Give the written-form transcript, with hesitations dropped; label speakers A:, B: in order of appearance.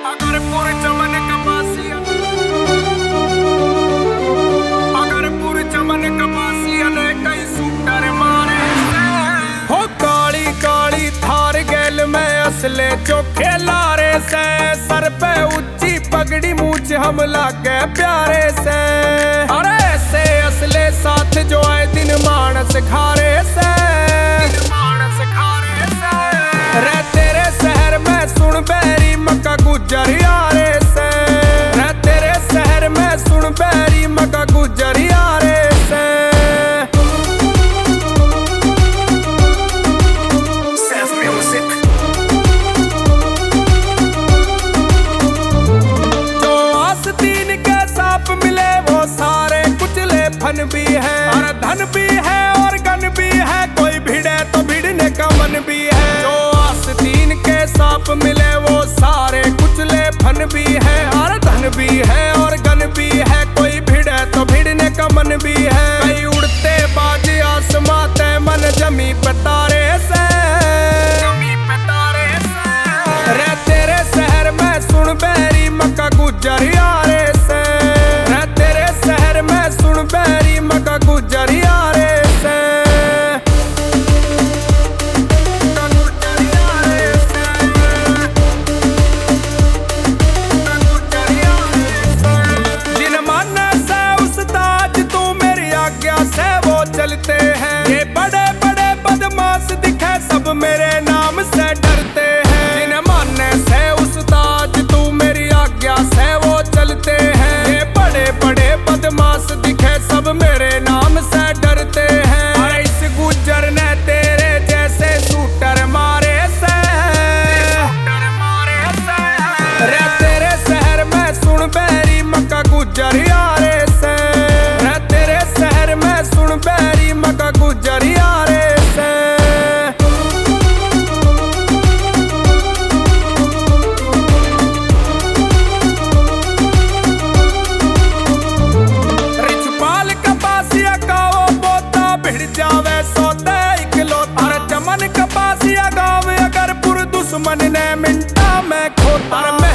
A: अगर पूरे चमन कपासिया, अगर पूरे चमन कपासिया ने कई सूटर मारे हो। काली काली थार गैल में असले चोखे लारे से, सर पे ऊंची पगड़ी मूछ हम लागे प्यारे से। अरे से असले साथ जो आए दिन मानस खारे से, रे तेरे शहर में सुन बैरी मक्का गुजर यारे से। रे तेरे शहर में सुन बैरी मक्का गुजर यारे से। जो आस्तीन के सांप मिले वो सारे कुचले फन भी है, और धन भी है और गन भी है, कोई भिड़े तो भिड़ने का मन भी है। तीन के सांप मिले वो सारे कुचले फन भी है, और धन भी है और गन भी है, कोई भिड़े तो भिड़ने का मन भी है। कई उड़ते बाज आसमां ते मन जमी पे तारे से, रे तेरे शहर में सुन बैरी मक्का गुजर यारे से। रे तेरे शहर में सुन बैरी मक्का गुजर यारे से। चलते हैं ये बड़े बड़े बदमाश दिखे सब मेरे नाम से डरते हैं। जिन्हें मानने से उस्ताद तू मेरी आज्ञा से वो चलते हैं। ये बड़े बड़े बदमाश दिखे सब मेरे नाम से डरते हैं। अरे इस गुज्जर ने तेरे जैसे शूटर मारे से, रे तेरे शहर में सुन बैरी मक्का गुजर यारे से। रे तेरे शहर में सुन बैरी मक्का गुजर यारे से। रिछपाल कपासिया का वो पोता भिड़ जावे सोते इकलौता। चमन कपासिया गाँव अगर पुर दुश्मन ने मिनटा में खोता।